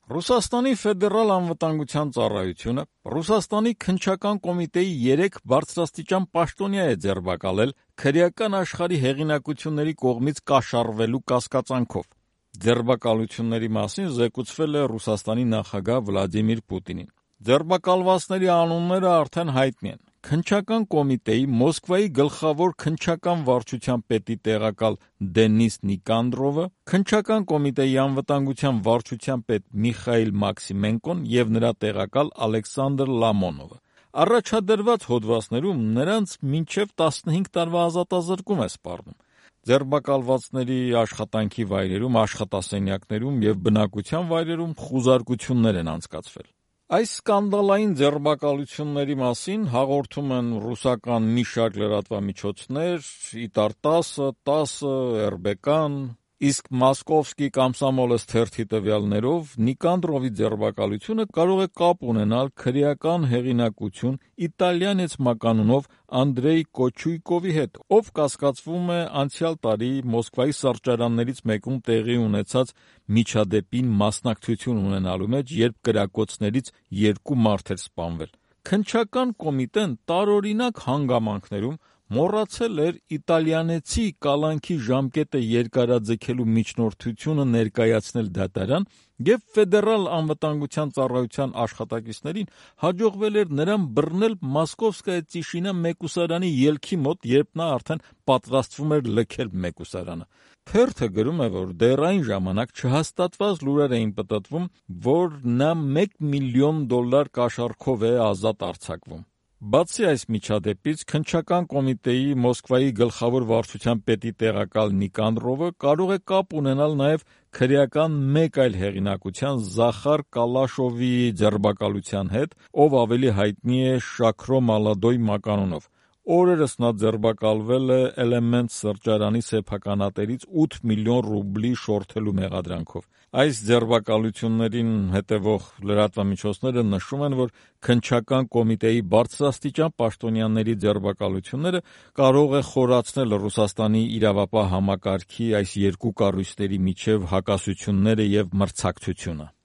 Ռուսաստանի ֆեդերալ անվտանգության ծառայությունը Ռուսաստանի քննչական կոմիտեի 3 բարձրաստիճան պաշտոնյա է ձերբակալել քրեական աշխարհի հեղինակությունների կողմից կաշառվելու կասկածանքով։ Ձերբակալությունների մասին զեկուցվել է Ռուսաստանի նախագահ Վլադիմիր Պուտինին։ Ձերբակալվածների անունները արդեն հայտնի են։ Քննչական կոմիտեի Մոսկվայի գլխավոր քննչական վարչության պետի տեղակալ Դենիս Նիկանդրովը, քննչական կոմիտեի անվտանգության վարչության պետ Միխայիլ Մաքսիմենկոն եւ նրա տեղակալ Ալեքսանդր Լամոնովը։ Առաջադրված հոդվածներում նրանց մինչև 15 տարվա ազատազրկում է սպառնում։ Ձերբակալվածների աշխատանքի վայրերում, աշխատասենյակներում եւ բնակության վայրերում խուզարկություններ են անցկացվել։ Այս սկանդալային ձերբակալությունների մասին հաղորդում են ռուսական մի շարք լրատվամիջոցներ՝ Իտար 10, RBK-ն, իսկ Մոսկովսկի Կոմսոմոլец թերթի տվյալներով Նիկանդրովի ձերբակալությունը կարող է կապ ունենալ քրեական հեղինակություն իտալյանец մականունով Անդրեյ Կոչույկովի հետ, ով կասկածվում է անցյալ տարի Մոսկվայի սրճարաններից մեկում տեղի ունեցած միջադեպին մասնակցություն ունենալու մեջ, երբ կրակոցներից 2 մարդ էր սպանվել։ Քննչական կոմիտեն տարօրինակ հանգամանքներում մոռացել էր իտալյանեցի կալանքի ժամկետը երկարաձգելու միջնորդությունը ներկայացնել դատարան և ֆեդերալ անվտանգության ծառայության աշխատակիցներին հաջողվել էր նրան բռնել Մոսկովսկայա Տիշինա մեկուսարանի ելքի մոտ, երբ նա արդեն պատրաստվում էր լքել մեկուսարանը։ Թերթը գրում է, որ դեռ այն ժամանակ չհաստատված լուրեր էին պտտվում, որ նա $1 միլիոն կաշառքով է ազատ արձակվում։ Բացի այս միջադեպից, քննչական կոմիտեի Մոսկվայի գլխավոր վարչության պետի տեղակալ Նիկանդրովը կարող է կապ ունենալ նաև քրեական մեկ այլ հեղինակության Զախար Կալաշովի ձերբակալության հետ, ով ավելի հայտնի է Շաքրո Մալադոյ մականունով։ Օրերս նա ձերբակալվել է Էլեմենտ սրճարանի սեփականատերից 8 միլիոն ռուբլի շորթելու մեղադրանքով։ Այս ձերբակալություններին հետևող լրատվամիջոցները նշում են, որ քննչական կոմիտեի բարձրաստիճան պաշտոնյաների ձերբակալությունները կարող է խորացնել Ռուսաստանի իրավապահ համակարգի այս երկու կառույցների միջև հակասությունները եւ մրցակցությունը։